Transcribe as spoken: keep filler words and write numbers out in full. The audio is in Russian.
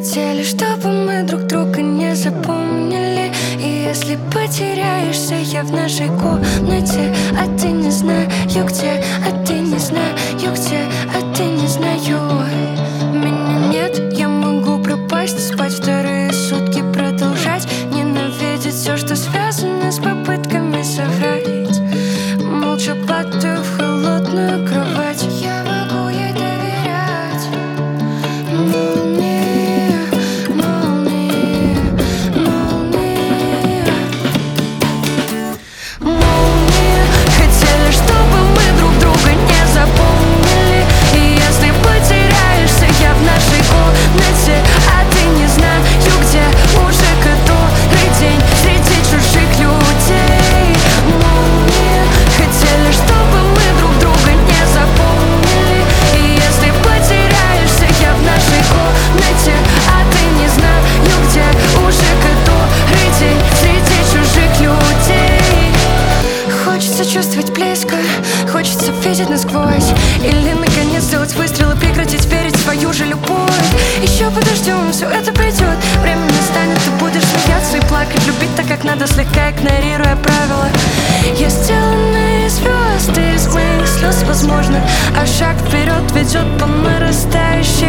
Хотели, чтобы мы друг друга не запомнили. И если потеряешься, я в нашей комнате, а ты не знаю где, а ты не знаю где, а ты не знаю. Меня нет, я могу пропасть, спать вторые сутки, продолжать ненавидеть все, что связано с попытками соврать. Молча падаю в холодную кровать. Я могу ей доверять. Молния, молния, молния, молния. Хотели, чтобы мы друг друга не запомнили. И если потеряешься, я в нашей комнате, а ты не знаю где, уже который день среди чужих людей. Молния. Хотели, чтобы мы друг друга не запомнили. И если потеряешься, я в нашей комнате, а ты не знаю где, уже который день среди чужих людей. Хочется чувствовать близко, хочется видеть насквозь. Или наконец сделать выстрел и прекратить верить в свою же любовь. Еще подождем, все это пройдет. Время настанет, ты будешь смеяться и плакать, любить так, как надо, слегка игнорируя правила. Я сделана из звезд, из моих слез, возможно, а шаг вперед ведет по нарастающей.